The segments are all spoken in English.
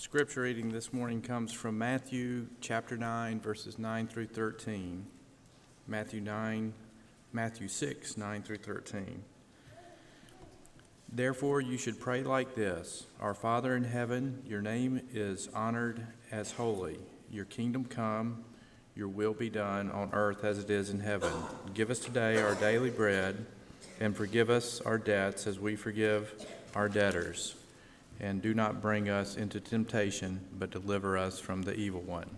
Scripture reading this morning comes from Matthew chapter 9, verses 9 through 13. Matthew 6, 9 through 13. Therefore you should pray like this: Our Father in heaven, your name is honored as holy. Your kingdom come, your will be done on earth as it is in heaven. Give us today our daily bread, and forgive us our debts as we forgive our debtors. And do not bring us into temptation, but deliver us from the evil one.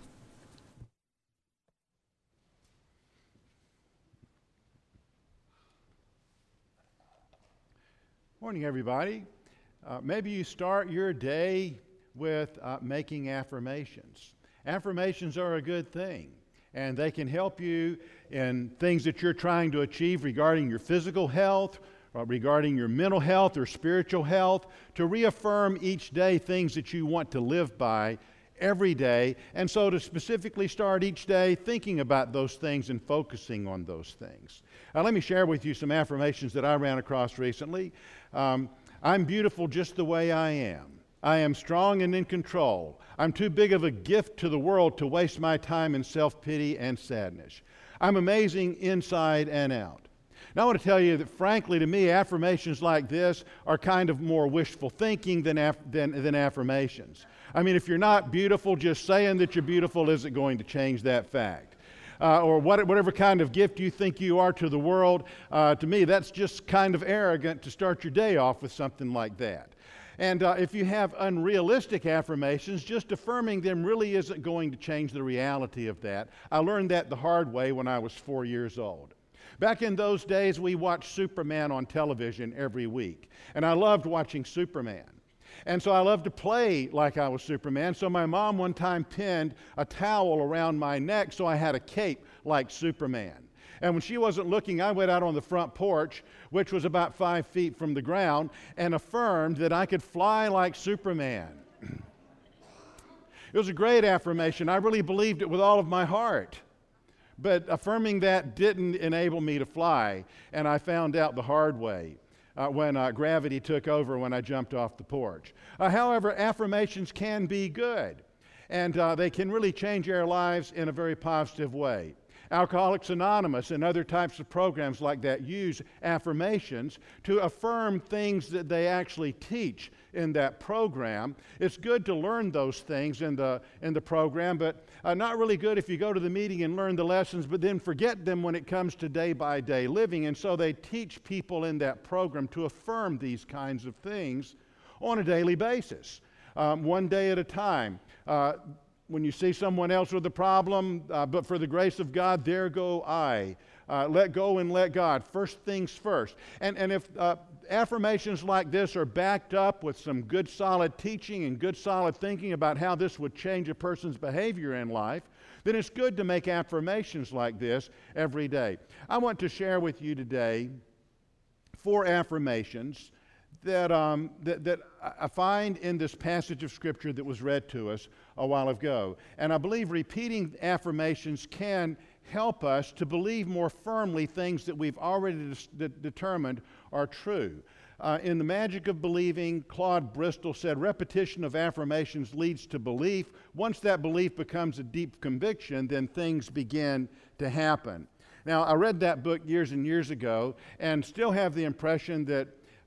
Morning, everybody. Maybe you start your day with making affirmations. Affirmations are a good thing, and they can help you in things that you're trying to achieve regarding your physical health, regarding your mental health or spiritual health, to reaffirm each day things that you want to live by every day, and so to specifically start each day thinking about those things and focusing on those things. Let me share with you some affirmations that I ran across recently. I'm beautiful just the way I am. I am strong and in control. I'm too big of a gift to the world to waste my time in self-pity and sadness. I'm amazing inside and out. Now I want to tell you that, frankly, to me, affirmations like this are kind of more wishful thinking than affirmations. I mean, if you're not beautiful, just saying that you're beautiful isn't going to change that fact. Or whatever kind of gift you think you are to the world, to me, that's just kind of arrogant to start your day off with something like that. And if you have unrealistic affirmations, just affirming them really isn't going to change the reality of that. I learned that the hard way when I was 4 years old. Back in those days, we watched Superman on television every week, and I loved watching Superman. And so I loved to play like I was Superman, so my mom one time pinned a towel around my neck so I had a cape like Superman. And when she wasn't looking, I went out on the front porch, which was about 5 feet from the ground, and affirmed that I could fly like Superman. It was a great affirmation. I really believed it with all of my heart. But affirming that didn't enable me to fly, and I found out the hard way when gravity took over when I jumped off the porch. However, affirmations can be good, and they can really change our lives in a very positive way. Alcoholics Anonymous and other types of programs like that use affirmations to affirm things that they actually teach in that program. It's good to learn those things in the program, but not really good if you go to the meeting and learn the lessons, but then forget them when it comes to day-by-day living. And so they teach people in that program to affirm these kinds of things on a daily basis, one day at a time. When you see someone else with a problem, but for the grace of God, there go I. Let go and let God. First things first. And if affirmations like this are backed up with some good solid teaching and good solid thinking about how this would change a person's behavior in life, then it's good to make affirmations like this every day. I want to share with you today 4 affirmations that I find in this passage of Scripture that was read to us a while ago. And I believe repeating affirmations can help us to believe more firmly things that we've already determined are true. In The Magic of Believing, Claude Bristol said, repetition of affirmations leads to belief. Once that belief becomes a deep conviction, then things begin to happen. Now, I read that book years and years ago and still have the impression that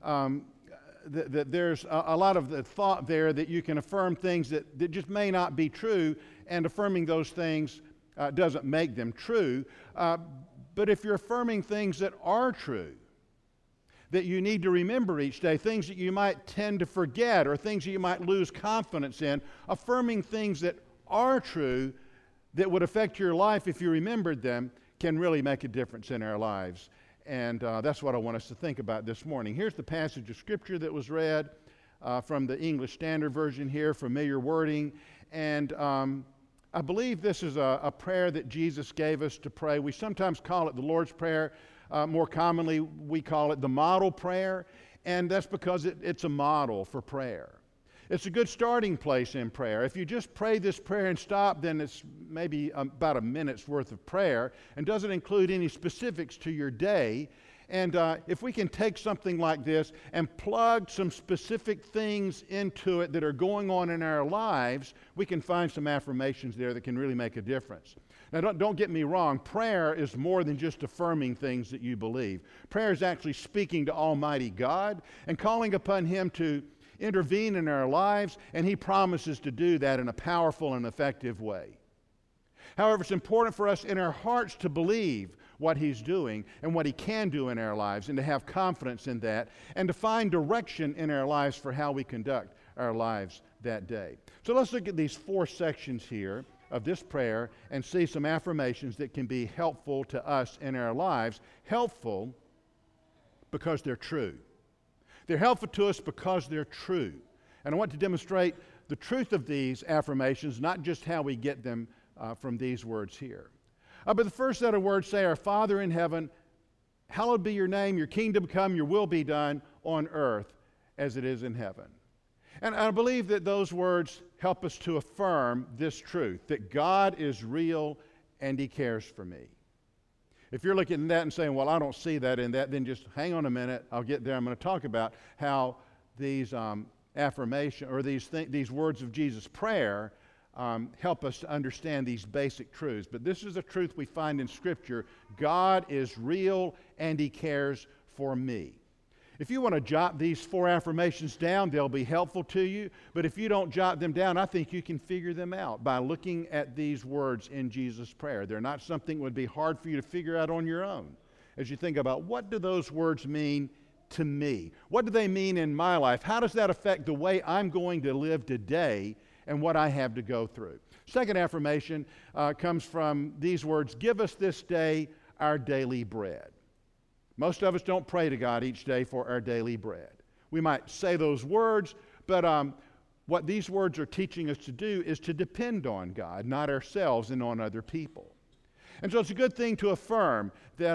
there's a lot of the thought there that you can affirm things that just may not be true, and affirming those things doesn't make them true. But if you're affirming things that are true, that you need to remember each day, things that you might tend to forget or things that you might lose confidence in, affirming things that are true that would affect your life if you remembered them can really make a difference in our lives. And that's what I want us to think about this morning. Here's the passage of Scripture that was read from the English Standard Version here, familiar wording. And I believe this is a prayer that Jesus gave us to pray. We sometimes call it the Lord's Prayer. More commonly, we call it the model prayer. And that's because it's a model for prayer. It's a good starting place in prayer. If you just pray this prayer and stop, then it's maybe about a minute's worth of prayer and doesn't include any specifics to your day. And if we can take something like this and plug some specific things into it that are going on in our lives, we can find some affirmations there that can really make a difference. Now, don't get me wrong. Prayer is more than just affirming things that you believe. Prayer is actually speaking to Almighty God and calling upon Him to intervene in our lives, and He promises to do that in a powerful and effective way. However, it's important for us in our hearts to believe what He's doing and what He can do in our lives, and to have confidence in that, and to find direction in our lives for how we conduct our lives that day. So let's look at these 4 sections here of this prayer and see some affirmations that can be helpful to us in our lives. Helpful because they're true. They're helpful to us because they're true. And I want to demonstrate the truth of these affirmations, not just how we get them from these words here. But the first set of words say, "Our Father in heaven, hallowed be your name, your kingdom come, your will be done on earth as it is in heaven." And I believe that those words help us to affirm this truth, that God is real and He cares for me. If you're looking at that and saying, "Well, I don't see that in that," then just hang on a minute. I'll get there. I'm going to talk about how these affirmation or these words of Jesus' prayer help us to understand these basic truths. But this is a truth we find in Scripture. God is real and He cares for me. If you want to jot these 4 affirmations down, they'll be helpful to you. But if you don't jot them down, I think you can figure them out by looking at these words in Jesus' prayer. They're not something that would be hard for you to figure out on your own. As you think about, what do those words mean to me? What do they mean in my life? How does that affect the way I'm going to live today and what I have to go through? Second affirmation comes from these words, "Give us this day our daily bread." Most of us don't pray to God each day for our daily bread. We might say those words, but what these words are teaching us to do is to depend on God, not ourselves and on other people. And so it's a good thing to affirm that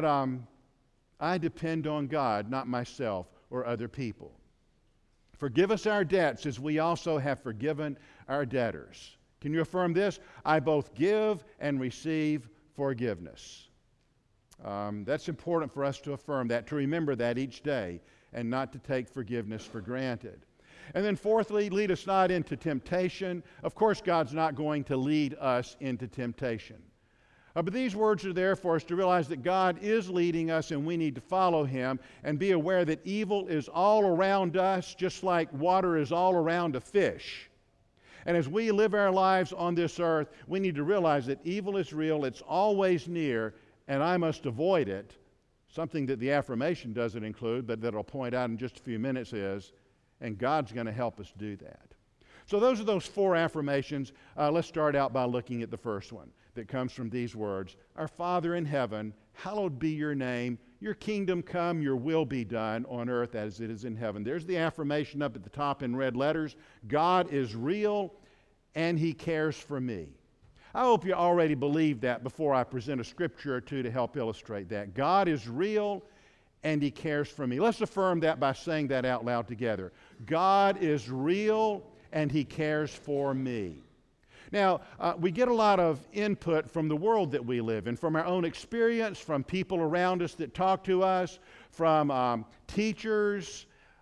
I depend on God, not myself or other people. "Forgive us our debts as we also have forgiven our debtors." Can you affirm this? I both give and receive forgiveness. That's important for us to affirm that, to remember that each day, and not to take forgiveness for granted. And then fourthly, lead us not into temptation. Of course, God's not going to lead us into temptation. But these words are there for us to realize that God is leading us and we need to follow Him, and be aware that evil is all around us, just like water is all around a fish. And as we live our lives on this earth, we need to realize that evil is real, it's always near, and I must avoid it. Something that the affirmation doesn't include, but that I'll point out in just a few minutes is, and God's going to help us do that. So those are those 4 affirmations. Let's start out by looking at the first one that comes from these words. "Our Father in heaven, hallowed be your name. Your kingdom come, your will be done on earth as it is in heaven." There's the affirmation up at the top in red letters. God is real and He cares for me. I hope you already believe that before I present a scripture or two to help illustrate that. God is real and He cares for me. Let's affirm that by saying that out loud together. God is real and He cares for me. Now, we get a lot of input from the world that we live in, from our own experience, from people around us that talk to us, from teachers,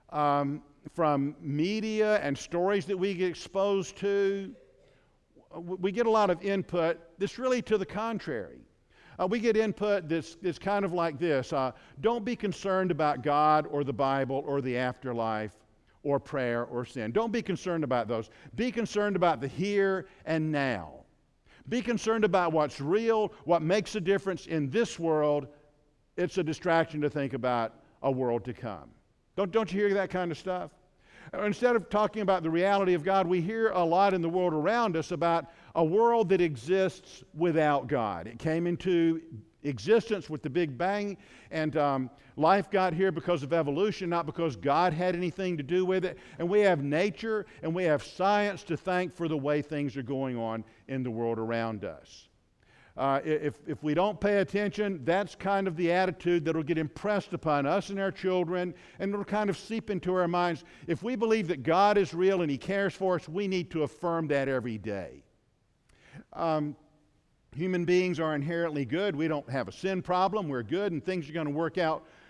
from media and stories that we get exposed to. We get a lot of input that's really to the contrary. We get input that's kind of like this. Don't be concerned about God or the Bible or the afterlife or prayer or sin. Don't be concerned about those. Be concerned about the here and now. Be concerned about what's real, what makes a difference in this world. It's a distraction to think about a world to come. Don't you hear that kind of stuff? Instead of talking about the reality of God, we hear a lot in the world around us about a world that exists without God. It came into existence with the Big Bang, and life got here because of evolution, not because God had anything to do with it. And we have nature and we have science to thank for the way things are going on in the world around us. If we don't pay attention, that's kind of the attitude that will get impressed upon us and our children, and it'll kind of seep into our minds. If we believe that God is real and He cares for us, we need to affirm that every day. Human beings are inherently good. We don't have a sin problem. We're good, and things are going to work out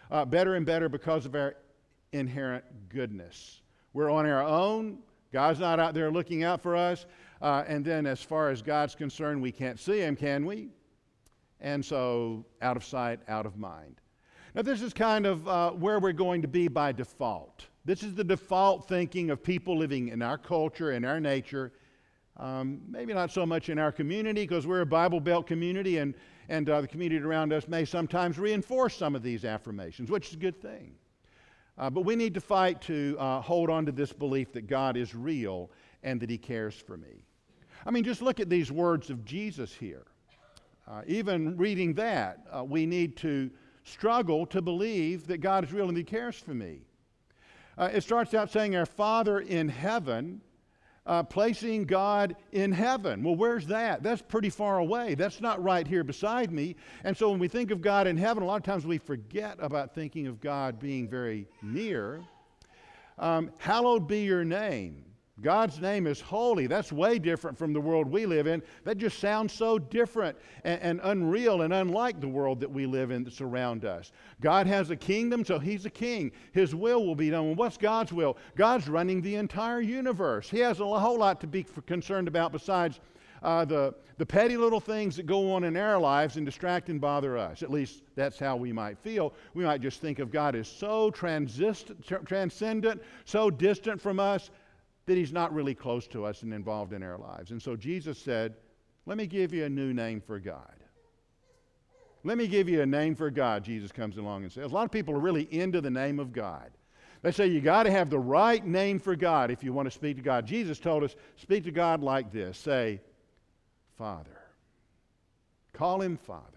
better and better because of our inherent goodness. We're on our own. God's not out there looking out for us. And then as far as God's concerned, we can't see Him, can we? And so, out of sight, out of mind. Now, this is kind of where we're going to be by default. This is the default thinking of people living in our culture, in our nature. Maybe not so much in our community, because we're a Bible Belt community, and the community around us may sometimes reinforce some of these affirmations, which is a good thing. But we need to fight to hold on to this belief that God is real and that He cares for me. I mean, just look at these words of Jesus here. Even reading that, we need to struggle to believe that God is real and He cares for me. It starts out saying, our Father in heaven, placing God in heaven. Well, where's that? That's pretty far away. That's not right here beside me. And so when we think of God in heaven, a lot of times we forget about thinking of God being very near. Hallowed be your name. God's name is holy. That's way different from the world we live in. That just sounds so different and unreal and unlike the world that we live in that's around us. God has a kingdom, so He's a king. His will be done. Well, what's God's will? God's running the entire universe. He has a whole lot to be concerned about besides the petty little things that go on in our lives and distract and bother us. At least that's how we might feel. We might just think of God as so transcendent, so distant from us, that He's not really close to us and involved in our lives. And so Jesus said, let me give you a new name for God. Let me give you a name for God, Jesus comes along and says. A lot of people are really into the name of God. They say you got to have the right name for God if you want to speak to God. Jesus told us, speak to God like this. Say, Father. Call Him Father.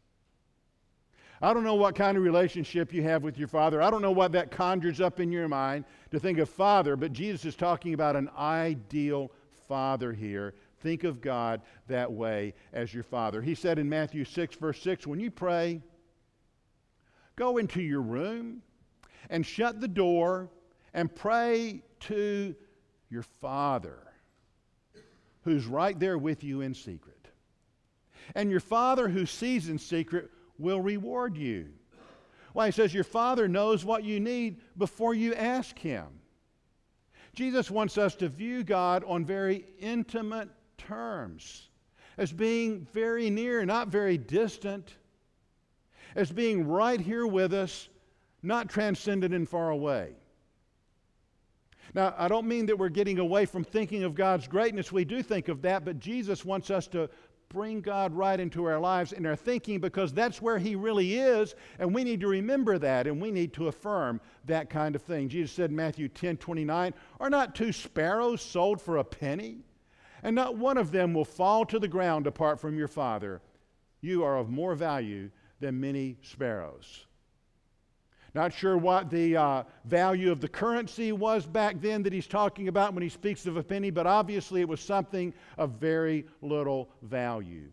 I don't know what kind of relationship you have with your Father. I don't know what that conjures up in your mind to think of Father, but Jesus is talking about an ideal Father here. Think of God that way as your Father. He said in Matthew 6, verse 6, when you pray, go into your room and shut the door and pray to your Father who's right there with you in secret. And your Father who sees in secret will reward you. Well, He says your Father knows what you need before you ask Him. Jesus wants us to view God on very intimate terms, as being very near, not very distant, as being right here with us, not transcendent and far away. Now, I don't mean that we're getting away from thinking of God's greatness. We do think of that, but Jesus wants us to bring God right into our lives and our thinking, because that's where He really is, and we need to remember that, and we need to affirm that kind of thing. Jesus said in Matthew 10:29, are not 2 sparrows sold for a penny? And not one of them will fall to the ground apart from your Father. You are of more value than many sparrows. Not sure what the value of the currency was back then that He's talking about when He speaks of a penny, but obviously it was something of very little value.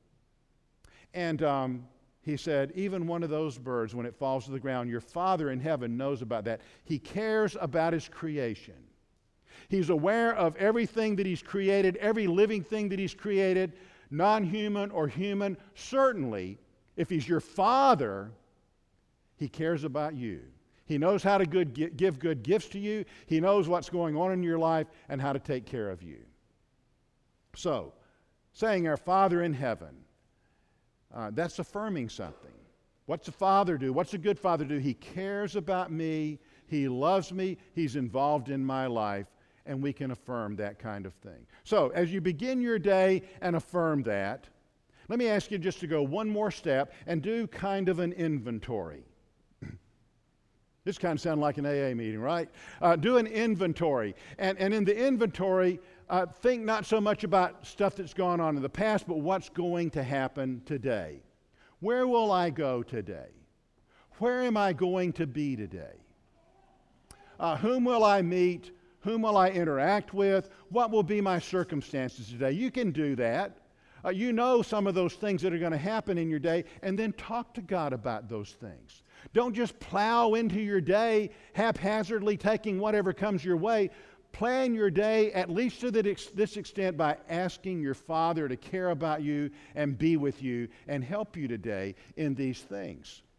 And He said, even one of those birds, when it falls to the ground, your Father in heaven knows about that. He cares about His creation. He's aware of everything that He's created, every living thing that He's created, non-human or human. Certainly, if He's your Father, He cares about you. He knows how to give good gifts to you. He knows what's going on in your life and how to take care of you. So, saying our Father in heaven, that's affirming something. What's a father do? What's a good father do? He cares about me. He loves me. He's involved in my life. And we can affirm that kind of thing. So, as you begin your day and affirm that, let me ask you just to go one more step and do kind of an inventory. This kind of sounds like an AA meeting, right? Do an inventory. And in the inventory, think not so much about stuff that's gone on in the past, but what's going to happen today. Where will I go today? Where am I going to be today? Whom will I meet? Whom will I interact with? What will be my circumstances today? You can do that. You know some of those things that are going to happen in your day, and then talk to God about those things. Don't just plow into your day haphazardly, taking whatever comes your way. Plan your day at least to this extent by asking your Father to care about you and be with you and help you today in these things.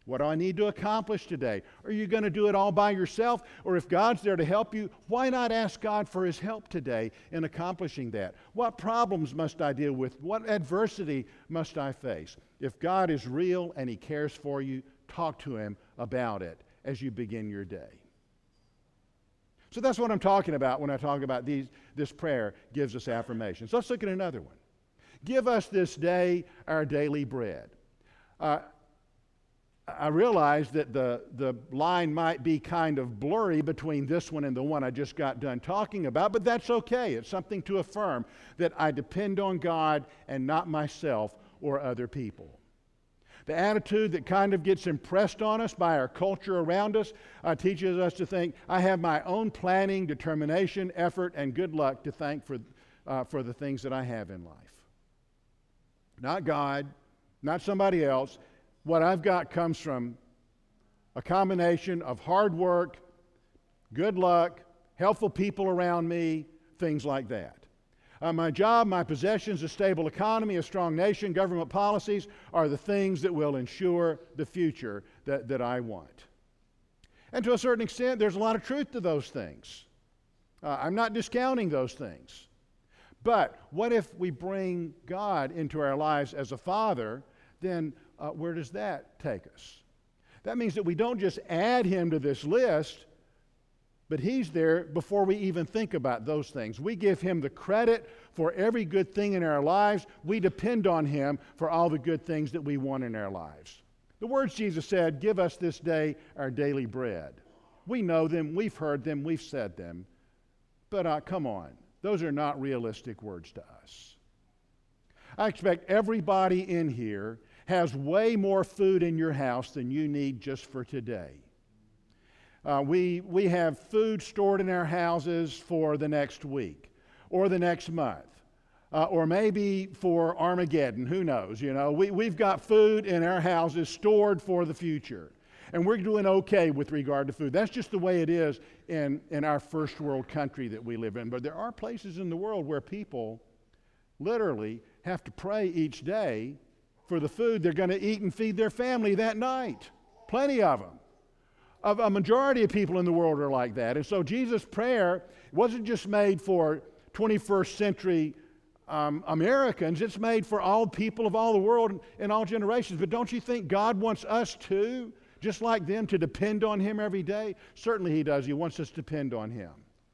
What do I need to accomplish today? Are you going to do it all by yourself? Or if God's there to help you, why not ask God for His help today in accomplishing that? What problems must I deal with? What adversity must I face? If God is real and He cares for you, talk to Him about it as you begin your day. So that's what I'm talking about when I talk about this prayer gives us affirmations. Let's look at another one. Give us this day our daily bread. I realize that the line might be kind of blurry between this one and the one I just got done talking about, but that's okay. It's something to affirm that I depend on God and not myself or other people. The attitude that kind of gets impressed on us by our culture around us teaches us to think, I have my own planning, determination, effort, and good luck to thank for the things that I have in life. Not God, not somebody else. What I've got comes from a combination of hard work, good luck, helpful people around me, things like that. My job, my possessions, a stable economy, a strong nation, government policies are the things that will ensure the future that I want. And to a certain extent, there's a lot of truth to those things. I'm not discounting those things. But what if we bring God into our lives as a father, then where does that take us? That means that we don't just add Him to this list, but He's there before we even think about those things. We give Him the credit for every good thing in our lives. We depend on Him for all the good things that we want in our lives. The words Jesus said, give us this day our daily bread. We know them, we've heard them, we've said them. But come on, those are not realistic words to us. I expect everybody in here has way more food in your house than you need just for today. We have food stored in our houses for the next week or the next month or maybe for Armageddon. Who knows? You know, we've got food in our houses stored for the future. And we're doing okay with regard to food. That's just the way it is in our first world country that we live in. But there are places in the world where people literally have to pray each day for the food they're going to eat and feed their family that night. Plenty of them. A majority of people in the world are like that. And so Jesus' prayer wasn't just made for 21st century Americans. It's made for all people of all the world in all generations. But don't you think God wants us too, just like them, to depend on Him every day? Certainly He does. He wants us to depend on Him.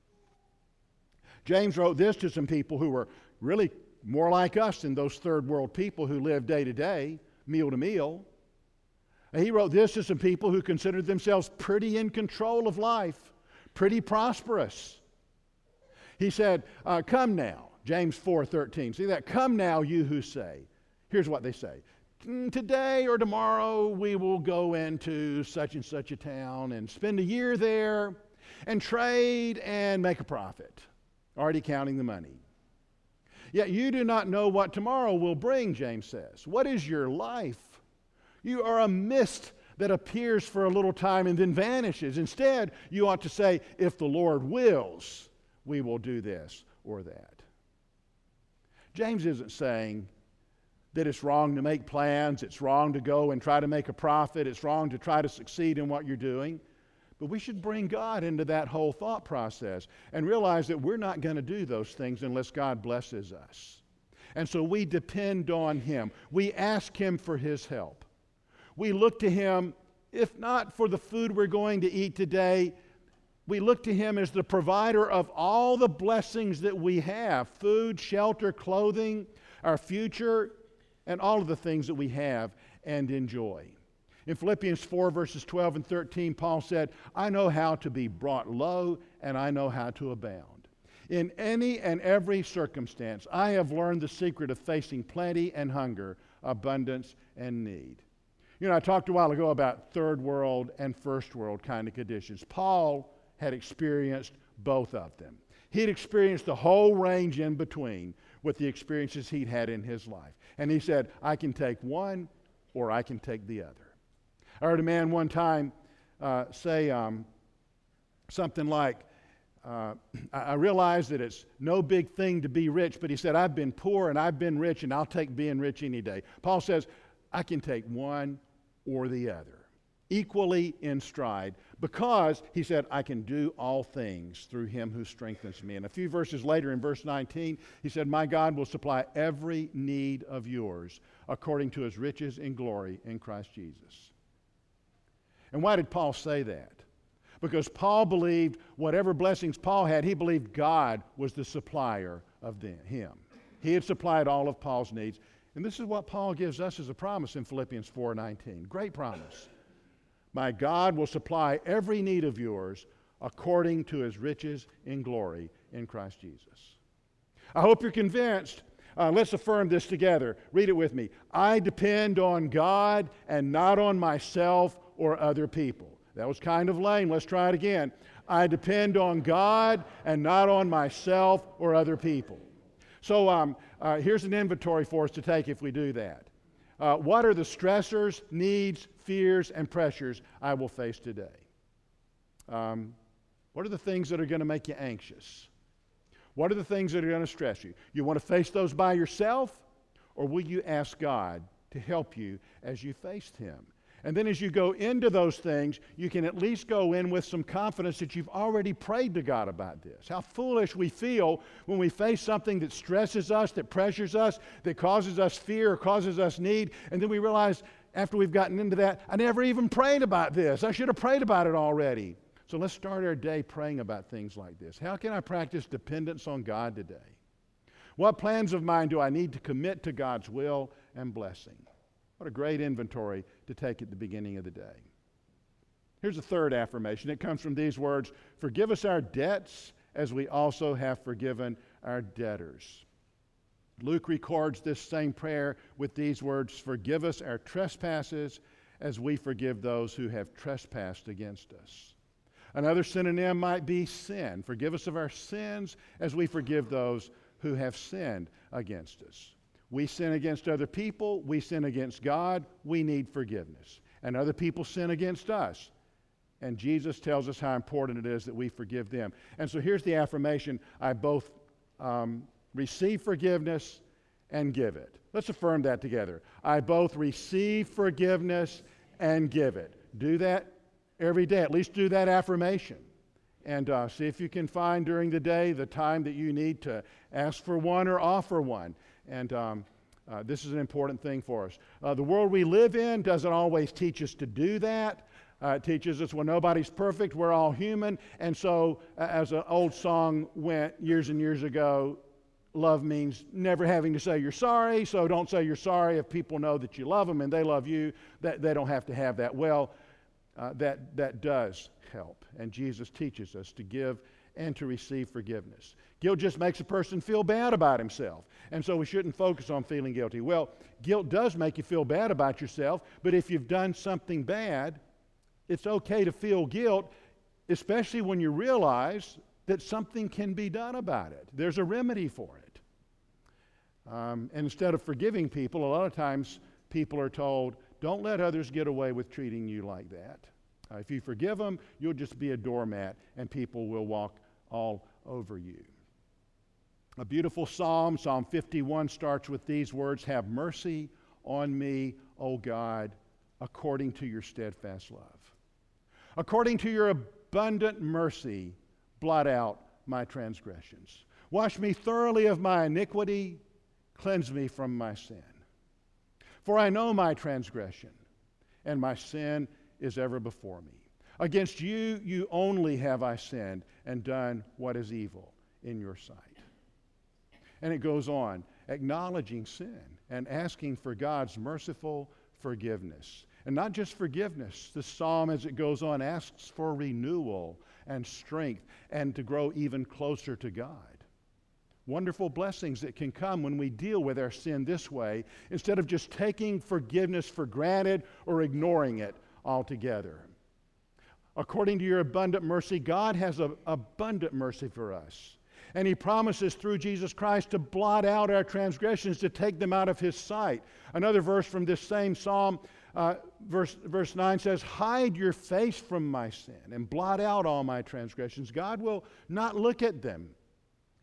James wrote this to some people who were really more like us than those third world people who live day to day, meal to meal. He wrote this to some people who considered themselves pretty in control of life, pretty prosperous. He said, come now, James 4:13. See that? Come now, you who say. Here's what they say. Today or tomorrow we will go into such and such a town and spend a year there and trade and make a profit. Already counting the money. Yet you do not know what tomorrow will bring, James says. What is your life? You are a mist that appears for a little time and then vanishes. Instead, you ought to say, if the Lord wills, we will do this or that. James isn't saying that it's wrong to make plans, it's wrong to go and try to make a profit, it's wrong to try to succeed in what you're doing. But we should bring God into that whole thought process and realize that we're not going to do those things unless God blesses us. And so we depend on Him. We ask Him for His help. We look to Him, if not for the food we're going to eat today, we look to Him as the provider of all the blessings that we have: food, shelter, clothing, our future, and all of the things that we have and enjoy. In Philippians 4, verses 12 and 13, Paul said, I know how to be brought low, and I know how to abound. In any and every circumstance, I have learned the secret of facing plenty and hunger, abundance and need. You know, I talked a while ago about third world and first world kind of conditions. Paul had experienced both of them. He'd experienced the whole range in between with the experiences he'd had in his life. And he said, I can take one or I can take the other. I heard a man one time say something like, I realize that it's no big thing to be rich, but he said, I've been poor and I've been rich and I'll take being rich any day. Paul says, I can take one or the other. equally in stride, because he said, I can do all things through him who strengthens me. And a few verses later in verse 19, he said, my God will supply every need of yours according to his riches in glory in Christ Jesus. And why did Paul say that? Because Paul believed whatever blessings Paul had, he believed God was the supplier of him. He had supplied all of Paul's needs. And this is what Paul gives us as a promise in Philippians 4:19. Great promise. My God will supply every need of yours according to his riches in glory in Christ Jesus. I hope you're convinced. Let's affirm this together. Read it with me. I depend on God and not on myself or other people. That was kind of lame. Let's try it again. I depend on God and not on myself or other people. So here's an inventory for us to take if we do that. What are the stressors, needs, fears, and pressures I will face today? What are the things that are going to make you anxious? What are the things that are going to stress you? You want to face those by yourself, or will you ask God to help you as you face him? And then as you go into those things, you can at least go in with some confidence that you've already prayed to God about this. How foolish we feel when we face something that stresses us, that pressures us, that causes us fear or causes us need, and then we realize after we've gotten into that, I never even prayed about this. I should have prayed about it already. So let's start our day praying about things like this. How can I practice dependence on God today? What plans of mine do I need to commit to God's will and blessing? What a great inventory to take at the beginning of the day. Here's a third affirmation. It comes from these words, forgive us our debts as we also have forgiven our debtors. Luke records this same prayer with these words, forgive us our trespasses as we forgive those who have trespassed against us. Another synonym might be sin. Forgive us of our sins as we forgive those who have sinned against us. We sin against other people. We sin against God. We need forgiveness. And other people sin against us. And Jesus tells us how important it is that we forgive them. And so here's the affirmation. I both receive forgiveness and give it. Let's affirm that together. I both receive forgiveness and give it. Do that every day. At least do that affirmation. And see if you can find during the day the time that you need to ask for one or offer one. And this is an important thing for us. The world we live in doesn't always teach us to do that. It teaches us, well, nobody's perfect, we're all human. And so, as an old song went years and years ago, love means never having to say you're sorry, so don't say you're sorry if people know that you love them and they love you, that they don't have to have that. Well, that does help. And Jesus teaches us to give and to receive forgiveness. Guilt just makes a person feel bad about himself. And so we shouldn't focus on feeling guilty. Well, guilt does make you feel bad about yourself, but if you've done something bad, it's okay to feel guilt, especially when you realize that something can be done about it. There's a remedy for it. And instead of forgiving people, a lot of times people are told, don't let others get away with treating you like that. If you forgive them, you'll just be a doormat and people will walk all over you. A beautiful psalm, Psalm 51, starts with these words, have mercy on me, O God, according to your steadfast love. According to your abundant mercy, blot out my transgressions. Wash me thoroughly of my iniquity, cleanse me from my sin. For I know my transgression, and my sin is ever before me. Against you, you only have I sinned and done what is evil in your sight. And it goes on, acknowledging sin and asking for God's merciful forgiveness. And not just forgiveness. The psalm, as it goes on, asks for renewal and strength and to grow even closer to God. Wonderful blessings that can come when we deal with our sin this way, instead of just taking forgiveness for granted or ignoring it altogether. According to your abundant mercy, God has abundant mercy for us. And He promises through Jesus Christ to blot out our transgressions, to take them out of His sight. Another verse from this same psalm, verse 9 says, hide your face from my sin and blot out all my transgressions. God will not look at them.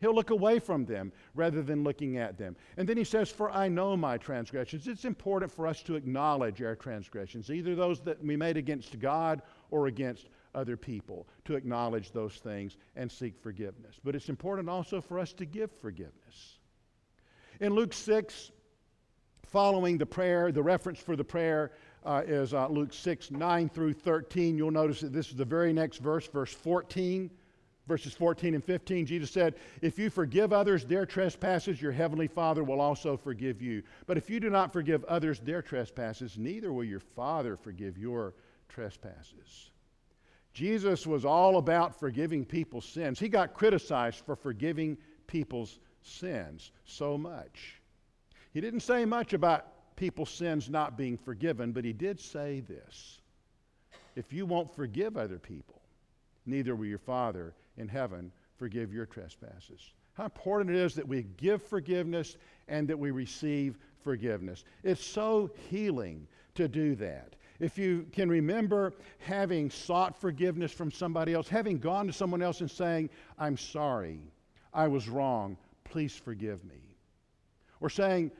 He'll look away from them rather than looking at them. And then he says, for I know my transgressions. It's important for us to acknowledge our transgressions, either those that we made against God or against other people, to acknowledge those things and seek forgiveness. But it's important also for us to give forgiveness. In Luke 6, following the prayer, the reference for the prayer is Luke 6, 9 through 13. You'll notice that this is the very next verse, verse 14. Verses 14 and 15, Jesus said, if you forgive others their trespasses, your heavenly Father will also forgive you. But if you do not forgive others their trespasses, neither will your Father forgive your trespasses. Jesus was all about forgiving people's sins. He got criticized for forgiving people's sins so much. He didn't say much about people's sins not being forgiven, but he did say this: if you won't forgive other people, neither will your Father in heaven forgive your trespasses. How important it is that we give forgiveness and that we receive forgiveness. It's so healing to do that. If you can remember having sought forgiveness from somebody else, having gone to someone else and saying, I'm sorry, I was wrong, please forgive me. Or saying,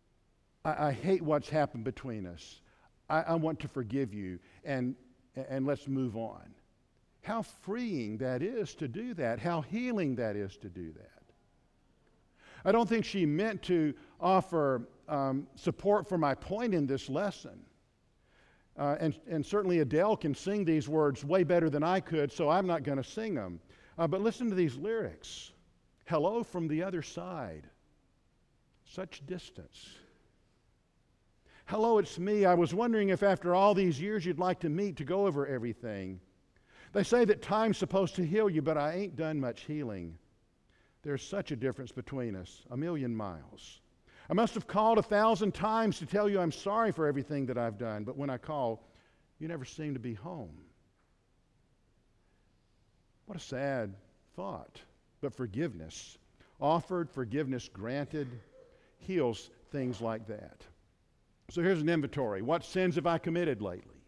I hate what's happened between us. I want to forgive you and let's move on. How freeing that is to do that. How healing that is to do that. I don't think she meant to offer support for my point in this lesson. And certainly Adele can sing these words way better than I could, so I'm not going to sing them. But listen to these lyrics. Hello from the other side. Such distance. Hello, it's me. I was wondering if after all these years you'd like to meet to go over everything. They say that time's supposed to heal you, but I ain't done much healing. There's such a difference between us, 1,000,000 miles. I must have called 1,000 times to tell you I'm sorry for everything that I've done, but when I call, you never seem to be home. What a sad thought. But forgiveness, offered, forgiveness granted, heals things like that. So here's an inventory. What sins have I committed lately?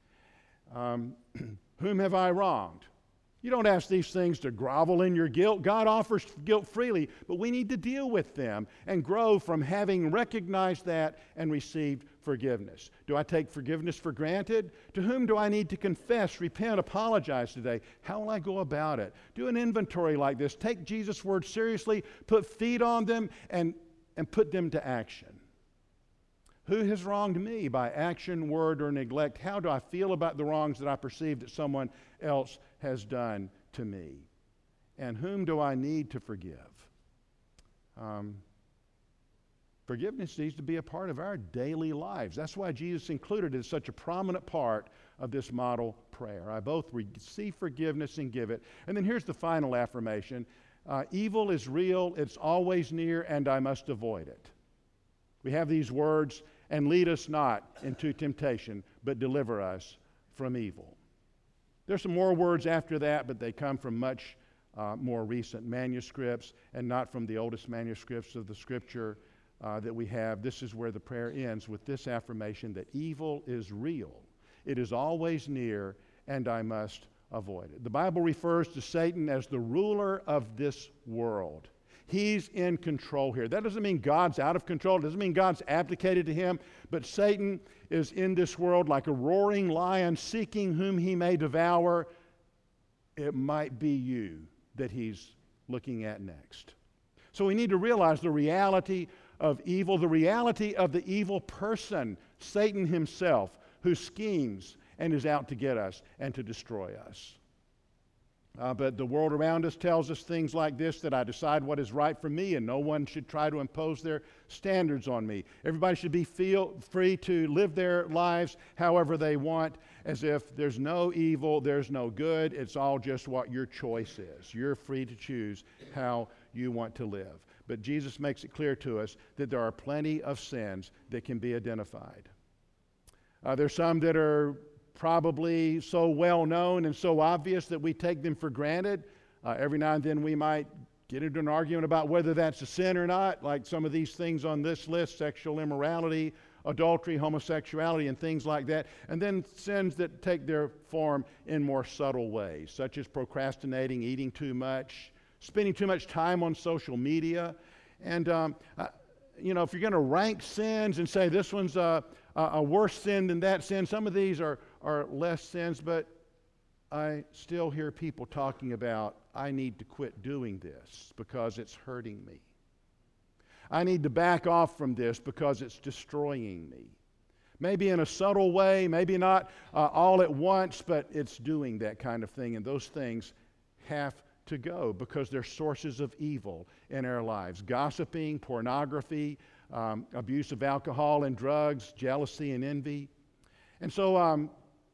Whom have I wronged? You don't ask these things to grovel in your guilt. God offers guilt freely, but we need to deal with them and grow from having recognized that and received forgiveness. Do I take forgiveness for granted? To whom do I need to confess, repent, apologize today? How will I go about it? Do an inventory like this. Take Jesus' words seriously, put feet on them, and put them to action. Who has wronged me by action, word, or neglect? How do I feel about the wrongs that I perceive that someone else has done to me? And whom do I need to forgive? Forgiveness needs to be a part of our daily lives. That's why Jesus included it as such a prominent part of this model prayer. I both receive forgiveness and give it. And then here's the final affirmation. Evil is real, it's always near, and I must avoid it. We have these words, and lead us not into temptation, but deliver us from evil. There's some more words after that, but they come from much more recent manuscripts and not from the oldest manuscripts of the Scripture that we have. This is where the prayer ends with this affirmation that evil is real. It is always near, and I must avoid it. The Bible refers to Satan as the ruler of this world. He's in control here. That doesn't mean God's out of control. It doesn't mean God's abdicated to him. But Satan is in this world like a roaring lion seeking whom he may devour. It might be you that he's looking at next. So we need to realize the reality of evil, the reality of the evil person, Satan himself, who schemes and is out to get us and to destroy us. But the world around us tells us things like this, that I decide what is right for me and no one should try to impose their standards on me. Everybody should be free to live their lives however they want, as if there's no evil, there's no good. It's all just what your choice is. You're free to choose how you want to live. But Jesus makes it clear to us that there are plenty of sins that can be identified. There's some that are probably so well known and so obvious that we take them for granted. Every now and then we might get into an argument about whether that's a sin or not, like some of these things on this list: sexual immorality, adultery, homosexuality, and things like that. And then sins that take their form in more subtle ways, such as procrastinating, eating too much, spending too much time on social media. And, if you're going to rank sins and say this one's a worse sin than that sin, some of these are less sins, but I still hear people talking about, I need to quit doing this because it's hurting me. I need to back off from this because it's destroying me. Maybe in a subtle way, maybe not all at once, but it's doing that kind of thing. And those things have to go because they're sources of evil in our lives. Gossiping, pornography, abuse of alcohol and drugs, jealousy and envy. And so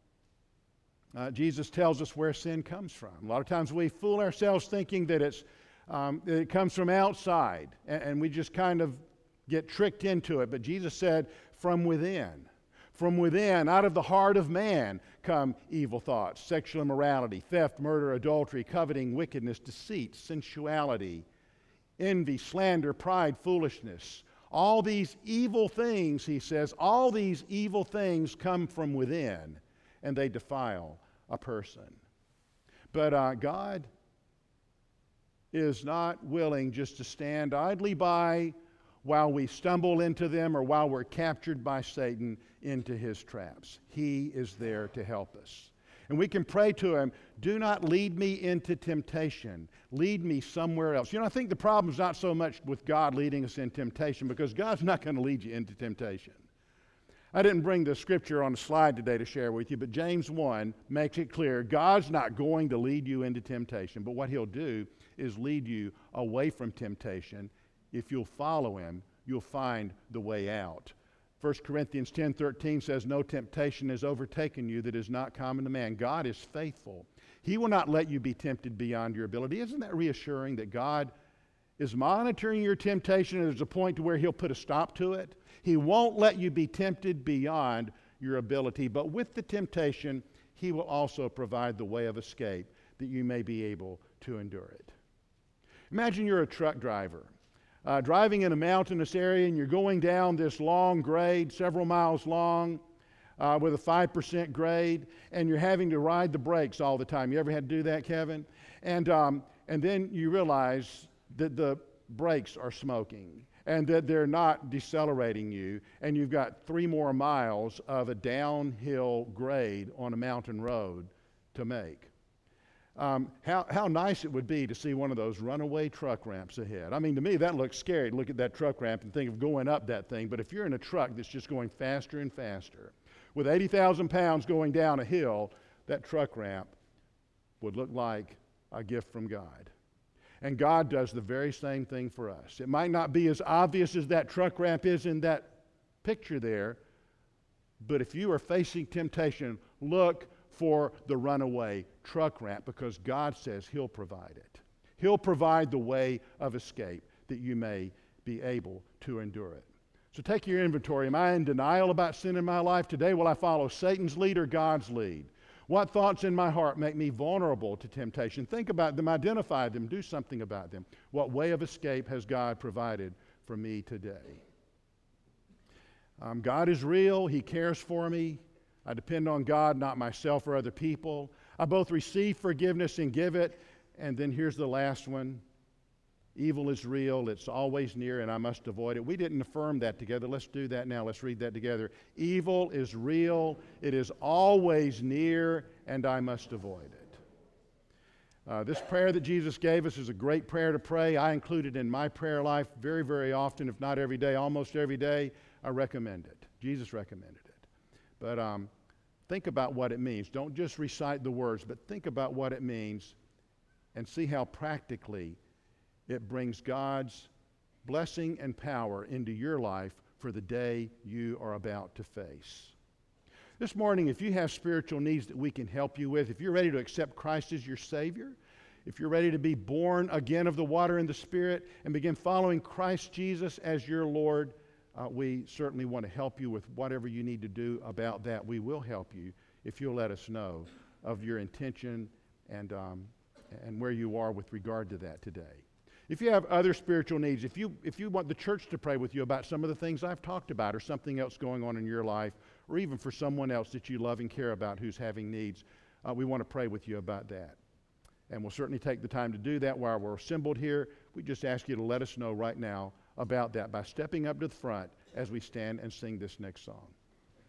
Jesus tells us where sin comes from. A lot of times we fool ourselves thinking that it comes from outside, and we just kind of get tricked into it. But Jesus said, from within. From within, out of the heart of man, come evil thoughts, sexual immorality, theft, murder, adultery, coveting, wickedness, deceit, sensuality, envy, slander, pride, foolishness. All these evil things, he says, all these evil things come from within, and they defile a person. But God is not willing just to stand idly by while we stumble into them or while we're captured by Satan into his traps. He is there to help us. And we can pray to him, do not lead me into temptation. Lead me somewhere else. I think the problem is not so much with God leading us in temptation, because God's not going to lead you into temptation. I didn't bring the scripture on the slide today to share with you, but James 1 makes it clear God's not going to lead you into temptation, but what he'll do is lead you away from temptation. If you'll follow him, you'll find the way out. 1 Corinthians 10:13 says, no temptation has overtaken you that is not common to man. God is faithful. He will not let you be tempted beyond your ability. Isn't that reassuring that God is monitoring your temptation and there's a point to where he'll put a stop to it? He won't let you be tempted beyond your ability, but with the temptation, he will also provide the way of escape that you may be able to endure it. Imagine you're a truck driver. Driving in a mountainous area and you're going down this long grade, several miles long, with a 5% grade, and you're having to ride the brakes all the time. You ever had to do that, Kevin? And then you realize that the brakes are smoking and that they're not decelerating you, and you've got 3 more miles of a downhill grade on a mountain road to make. How nice it would be to see one of those runaway truck ramps ahead. I mean, to me, that looks scary to look at that truck ramp and think of going up that thing. But if you're in a truck that's just going faster and faster, with 80,000 pounds going down a hill, that truck ramp would look like a gift from God. And God does the very same thing for us. It might not be as obvious as that truck ramp is in that picture there, but if you are facing temptation, look for the runaway truck ramp, because God says he'll provide it. He'll provide the way of escape that you may be able to endure it. So take your inventory. Am I in denial about sin in my life today? Will I follow Satan's lead or God's lead? What thoughts in my heart make me vulnerable to temptation? Think about them, identify them, do something about them. What way of escape has God provided for me today? God is real. He cares for me. I depend on God, not myself or other people. I both receive forgiveness and give it. And then here's the last one. Evil is real. It's always near, and I must avoid it. We didn't affirm that together. Let's do that now. Let's read that together. Evil is real. It is always near, and I must avoid it. This prayer that Jesus gave us is a great prayer to pray. I include it in my prayer life very, very often, if not every day, almost every day. I recommend it. Jesus recommended it. But think about what it means. Don't just recite the words, but think about what it means and see how practically it brings God's blessing and power into your life for the day you are about to face. This morning, if you have spiritual needs that we can help you with, if you're ready to accept Christ as your Savior, if you're ready to be born again of the water and the Spirit and begin following Christ Jesus as your Lord, we certainly want to help you with whatever you need to do about that. We will help you if you'll let us know of your intention and where you are with regard to that today. If you have other spiritual needs, if you want the church to pray with you about some of the things I've talked about or something else going on in your life, or even for someone else that you love and care about who's having needs, we want to pray with you about that. And we'll certainly take the time to do that while we're assembled here. We just ask you to let us know right now about that by stepping up to the front as we stand and sing this next song.